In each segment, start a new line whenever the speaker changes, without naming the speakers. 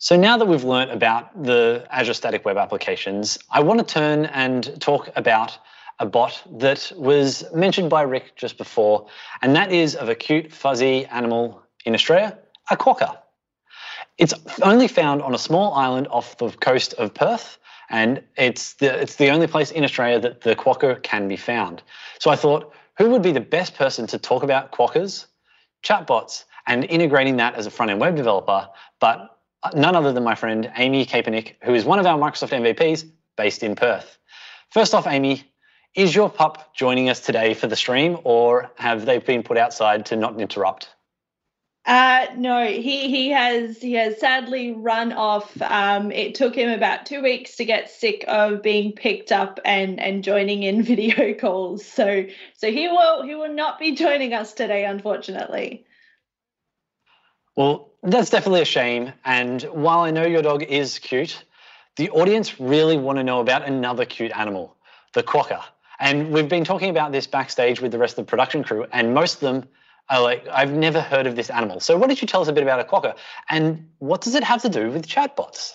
So now that we've learnt about the Azure Static Web Applications, I want to turn and talk about a bot that was mentioned by Rick just before, and that is of a cute, fuzzy animal in Australia, a quokka. It's only found on a small island off the coast of Perth, and it's the only place in Australia that the quokka can be found. So I thought, who would be the best person to talk about quokkas, chatbots, and integrating that as a front-end web developer, but none other than my friend Amy Kaepernick, who is one of our Microsoft MVPs based in Perth. First off, Amy, is your pup joining us today for the stream, or have they been put outside to not interrupt?
No, he has sadly run off. It took him about 2 weeks to get sick of being picked up and joining in video calls. So he will not be joining us today, unfortunately.
Well, that's definitely a shame. And while I know your dog is cute, the audience really want to know about another cute animal, the quokka. And we've been talking about this backstage with the rest of the production crew, and most of them are like, I've never heard of this animal. So why don't you tell us a bit about a quokka, and what does it have to do with chatbots?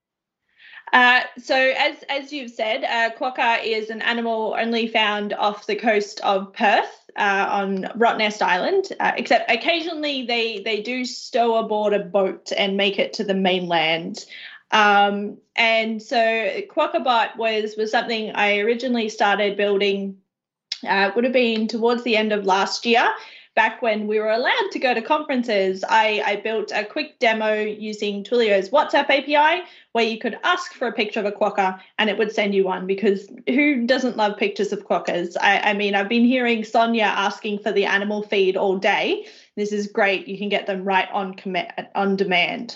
So as you've said, quokka is an animal only found off the coast of Perth on Rottnest Island, except occasionally they do stow aboard a boat and make it to the mainland. And so QuokkaBot was something I originally started building, would have been towards the end of last year. Back when we were allowed to go to conferences, I built a quick demo using Twilio's WhatsApp API where you could ask for a picture of a quokka and it would send you one, because who doesn't love pictures of quokkas? I mean, I've been hearing Sonia asking for the animal feed all day. This is great. You can get them right on demand.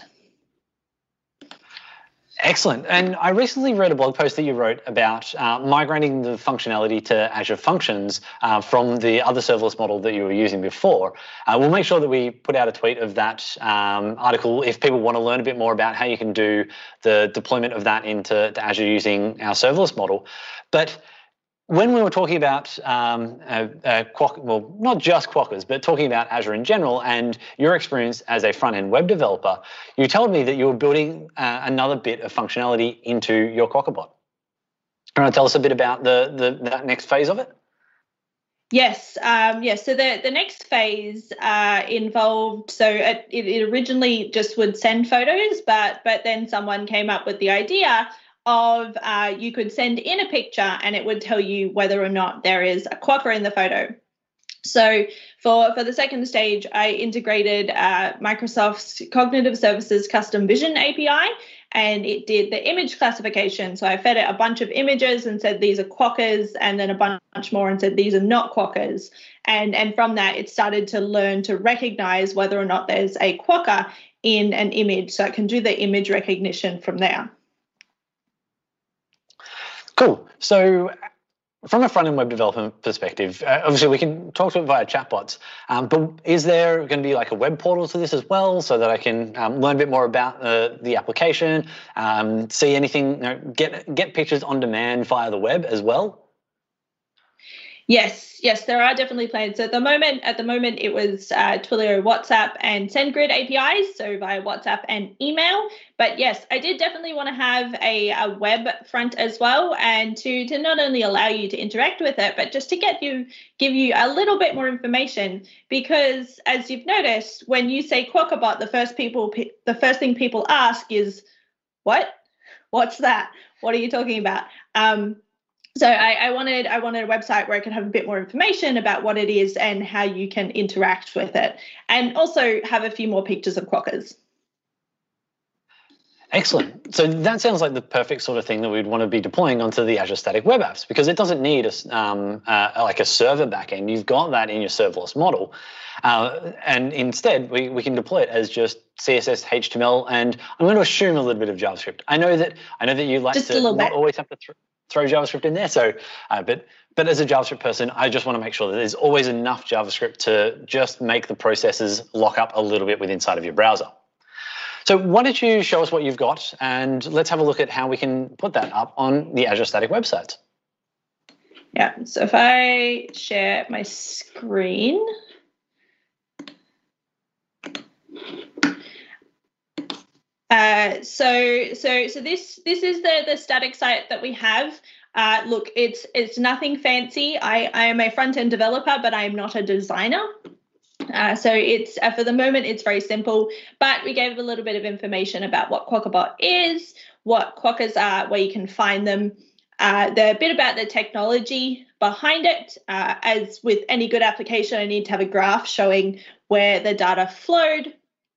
Excellent. And I recently read a blog post that you wrote about migrating the functionality to Azure Functions from the other serverless model that you were using before. We'll make sure that we put out a tweet of that article if people want to learn a bit more about how you can do the deployment of that into Azure using our serverless model. But when we were talking about well, not just quokkas, but talking about Azure in general and your experience as a front-end web developer, you told me that you were building another bit of functionality into your QuokkaBot. Can you tell us a bit about that next phase of it?
Yes. So the next phase involved, so it originally just would send photos, but then someone came up with the idea of you could send in a picture and it would tell you whether or not there is a quokka in the photo. So for the second stage, I integrated Microsoft's Cognitive Services Custom Vision API, and it did the image classification. So I fed it a bunch of images and said these are quokkas, and then a bunch more and said these are not quokkas. And from that, it started to learn to recognize whether or not there's a quokka in an image. So it can do the image recognition from there.
Cool. So from a front-end web development perspective, obviously we can talk to it via chatbots, but is there going to be like a web portal to this as well so that I can learn a bit more about the application, see anything, get pictures on demand via the web as well?
Yes, there are definitely plans. So at the moment, it was Twilio, WhatsApp, and SendGrid APIs, so via WhatsApp and email. But yes, I did definitely want to have a web front as well, and to not only allow you to interact with it, but just to give you a little bit more information. Because as you've noticed, when you say QuokkaBot, the first thing people ask is, "What? What's that? What are you talking about?" So I wanted a website where I could have a bit more information about what it is and how you can interact with it, and also have a few more pictures of quokkas.
Excellent. So that sounds like the perfect sort of thing that we'd want to be deploying onto the Azure Static Web Apps, because it doesn't need like a server backend. You've got that in your serverless model. And instead, we can deploy it as just CSS, HTML, and I'm going to assume a little bit of JavaScript. I know that you like
just
to not always have to throw JavaScript in there. So, but as a JavaScript person, I just want to make sure that there's always enough JavaScript to just make the processes lock up a little bit with inside of your browser. So why don't you show us what you've got, and let's have a look at how we can put that up on the Azure Static website.
Yeah, so if I share my screen. So this is the static site that we have. Look, it's nothing fancy. I am a front-end developer, but I am not a designer. So it's for the moment it's very simple, but we gave a little bit of information about what QuokkaBot is, what quokkas are, where you can find them, the bit about the technology behind it. As with any good application, I need to have a graph showing where the data flowed.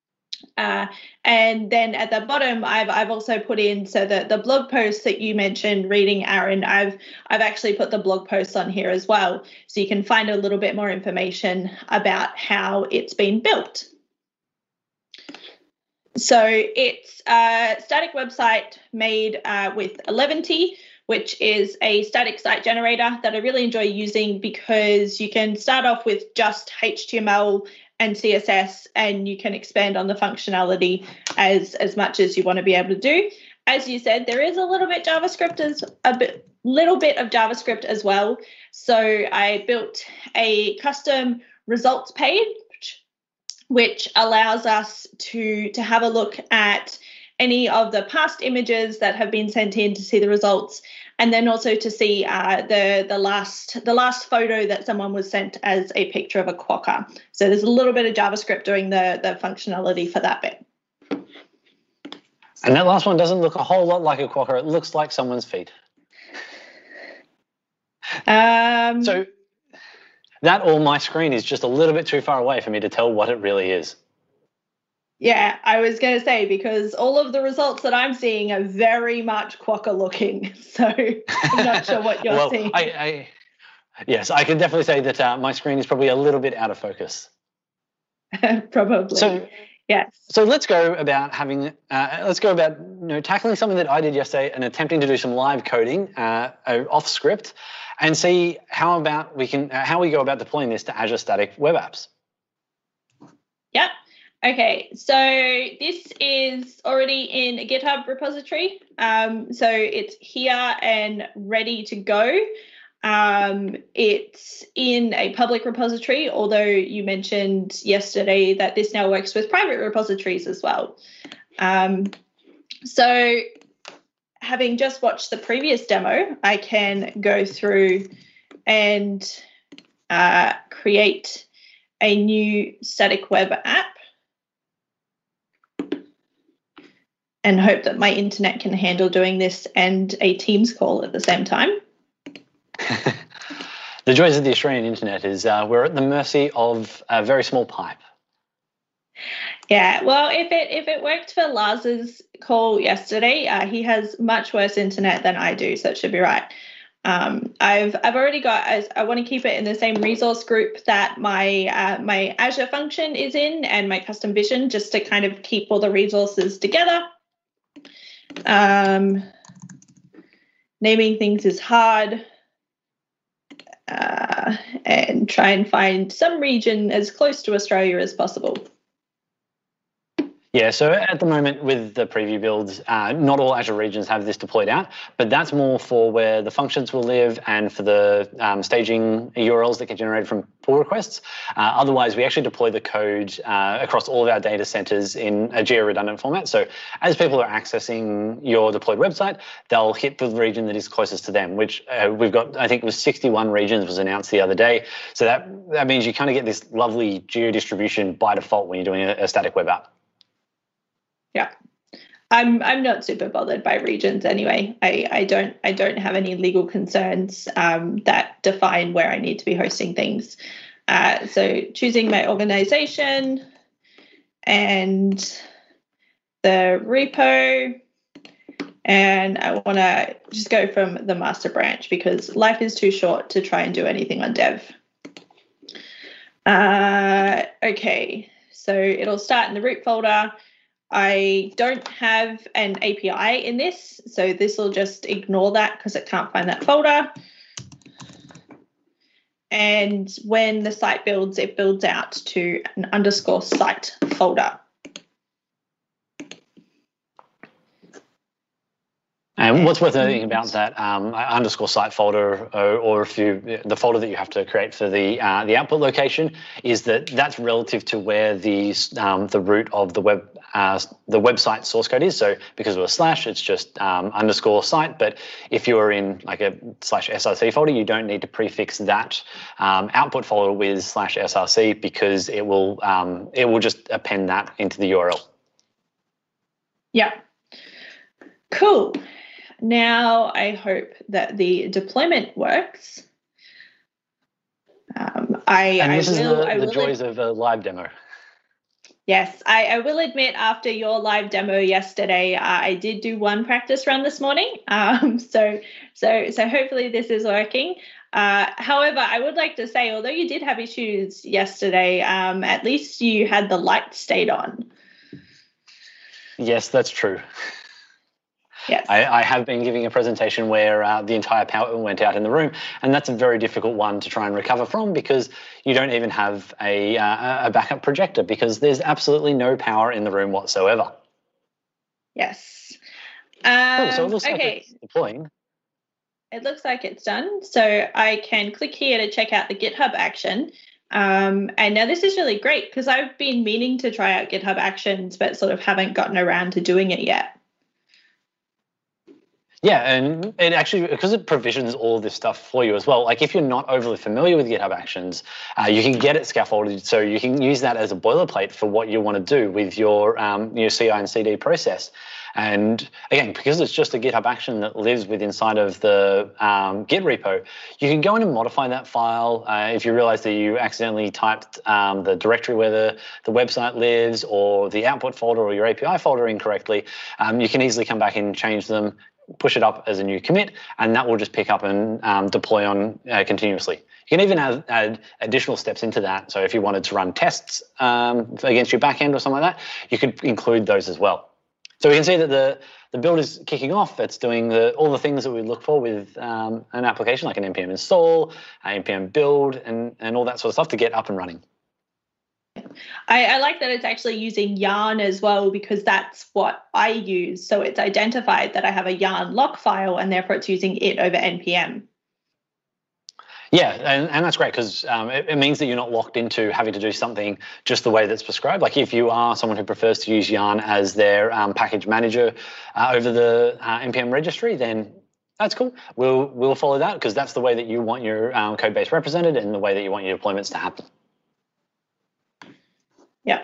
And then at the bottom, I've also put in, so the blog post that you mentioned reading, Aaron, I've actually put the blog post on here as well, so you can find a little bit more information about how it's been built. So it's a static website made with Eleventy, which is a static site generator that I really enjoy using because you can start off with just HTML and CSS, and you can expand on the functionality as much as you want to be able to do. As you said, there is a little bit little bit of JavaScript as well. So I built a custom results page, which allows us to have a look at any of the past images that have been sent in to see the results, and then also to see the last photo that someone was sent as a picture of a quokka. So there's a little bit of JavaScript doing the functionality for that bit.
And that last one doesn't look a whole lot like a quokka. It looks like someone's feet. So that or my screen is just a little bit too far away for me to tell what it really is.
Yeah, I was going to say, because all of the results that I'm seeing are very much quokka looking. So I'm not sure what you're seeing.
Yes, I can definitely say that my screen is probably a little bit out of focus.
Probably.
So,
yes.
So let's go about tackling something that I did yesterday and attempting to do some live coding off script, and see how we go about deploying this to Azure Static Web Apps.
Yep. Okay, so this is already in a GitHub repository. So it's here and ready to go. It's in a public repository, although you mentioned yesterday that this now works with private repositories as well. So having just watched the previous demo, I can go through and create a new static web app and hope that my internet can handle doing this and a Teams call at the same time.
The joys of the Australian internet is we're at the mercy of a very small pipe.
Yeah, well, if it worked for Lars's call yesterday, he has much worse internet than I do, so it should be right. I've already got. I want to keep it in the same resource group that my my Azure function is in, and my custom vision, just to kind of keep all the resources together. Naming things is hard, and try and find some region as close to Australia as possible.
Yeah, so at the moment with the preview builds, not all Azure regions have this deployed out, but that's more for where the functions will live and for the staging URLs that get generated from pull requests. Otherwise, we actually deploy the code across all of our data centers in a geo-redundant format. So as people are accessing your deployed website, they'll hit the region that is closest to them, which we've got, I think it was 61 regions was announced the other day. So that means you kind of get this lovely geo-distribution by default when you're doing a static web app.
Yeah, I'm not super bothered by regions anyway. I don't have any legal concerns that define where I need to be hosting things. So choosing my organization and the repo, and I want to just go from the master branch because life is too short to try and do anything on dev. Okay, so it'll start in the root folder. I don't have an API in this, so this will just ignore that because it can't find that folder. And when the site builds, it builds out to an _site folder.
And what's worth noting about that _site folder, or the folder that you have to create for the output location, is that that's relative to where the root of the web the website source code is. So because of a slash, it's just underscore site. But if you're in like a /src folder, you don't need to prefix that output folder with /src because it will just append that into the URL.
Yeah. Cool. Now I hope that the deployment works.
This is the joys of a live demo.
Yes, I will admit after your live demo yesterday, I did do one practice run this morning. So hopefully this is working. However, I would like to say, although you did have issues yesterday, at least you had the light stayed on.
Yes, that's true.
Yes.
I have been giving a presentation where the entire power went out in the room, and that's a very difficult one to try and recover from because you don't even have a backup projector because there's absolutely no power in the room whatsoever.
Yes.
Cool, so it looks like it's deploying.
It looks like it's done. So I can click here to check out the GitHub action. And now this is really great because I've been meaning to try out GitHub Actions, but sort of haven't gotten around to doing it yet.
Yeah, and it actually, because it provisions all of this stuff for you as well, like if you're not overly familiar with GitHub Actions, you can get it scaffolded so you can use that as a boilerplate for what you want to do with your CI and CD process. And again, because it's just a GitHub action that lives inside of the Git repo, you can go in and modify that file. If you realize that you accidentally typed the directory where the website lives or the output folder or your API folder incorrectly, you can easily come back and change them, push it up as a new commit, and that will just pick up and deploy on continuously. You can even add additional steps into that. So if you wanted to run tests against your backend or something like that, you could include those as well. So we can see that the build is kicking off. It's doing all the things that we look for with an application like an npm install, npm build, and all that sort of stuff to get up and running.
I like that it's actually using Yarn as well because that's what I use. So it's identified that I have a Yarn lock file and therefore it's using it over NPM.
Yeah, and that's great because it means that you're not locked into having to do something just the way that's prescribed. Like if you are someone who prefers to use Yarn as their package manager over the NPM registry, then that's cool. We'll follow that because that's the way that you want your code base represented and the way that you want your deployments to happen.
Yeah.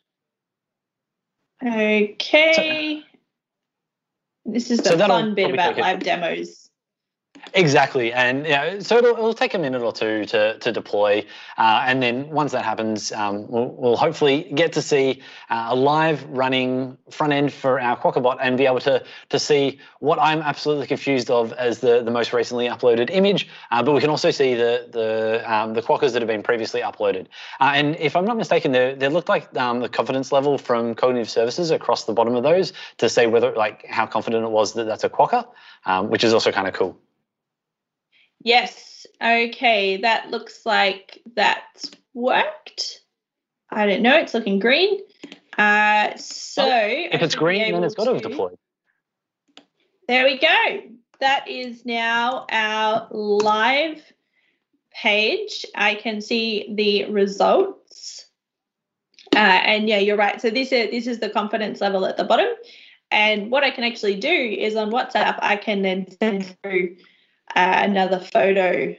Okay. This is the fun bit about live demos.
Exactly, and so it'll take a minute or two to deploy, and then once that happens, we'll hopefully get to see a live running front end for our Quokka bot and be able to see what I'm absolutely confused of as the most recently uploaded image, but we can also see the Quokkas that have been previously uploaded. And if I'm not mistaken, there looked like the confidence level from Cognitive Services across the bottom of those to say whether how confident it was that that's a Quokka, which is also kind of cool.
Yes. Okay. That looks like that's worked. I don't know. It's looking green. So
if it's green, then it's got to have deployed.
There we go. That is now our live page. I can see the results. And yeah, you're right. So this is the confidence level at the bottom. And what I can actually do is on WhatsApp, I can then send through another photo.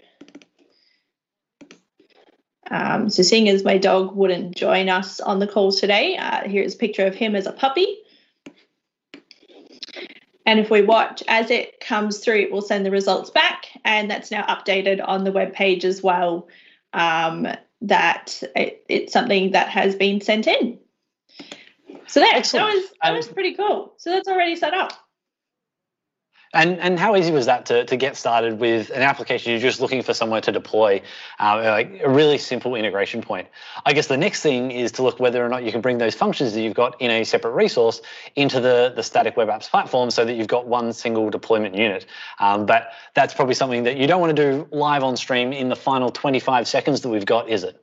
So seeing as my dog wouldn't join us on the call today, here's a picture of him as a puppy. And if we watch as it comes through, it will send the results back, and that's now updated on the web page as well, that it's something that has been sent in. So that was pretty cool. So that's already set up.
And how easy was that to get started with an application you're just looking for somewhere to deploy, like a really simple integration point? I guess the next thing is to look whether or not you can bring those functions that you've got in a separate resource into the static web apps platform so that you've got one single deployment unit. But that's probably something that you don't want to do live on stream in the final 25 seconds that we've got, is it?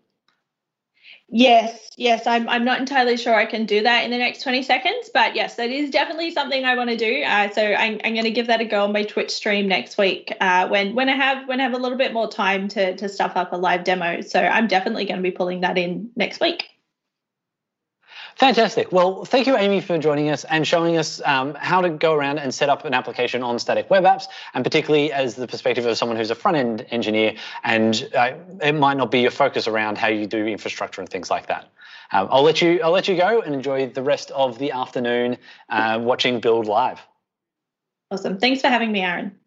Yes, I'm not entirely sure I can do that in the next 20 seconds, but yes, that is definitely something I want to do. So I'm going to give that a go on my Twitch stream next week when I have a little bit more time to stuff up a live demo. So I'm definitely going to be pulling that in next week.
Fantastic. Well, thank you, Amy, for joining us and showing us how to go around and set up an application on static web apps, and particularly as the perspective of someone who's a front-end engineer, and it might not be your focus around how you do infrastructure and things like that. I'll let you go and enjoy the rest of the afternoon watching Build Live.
Awesome. Thanks for having me, Aaron.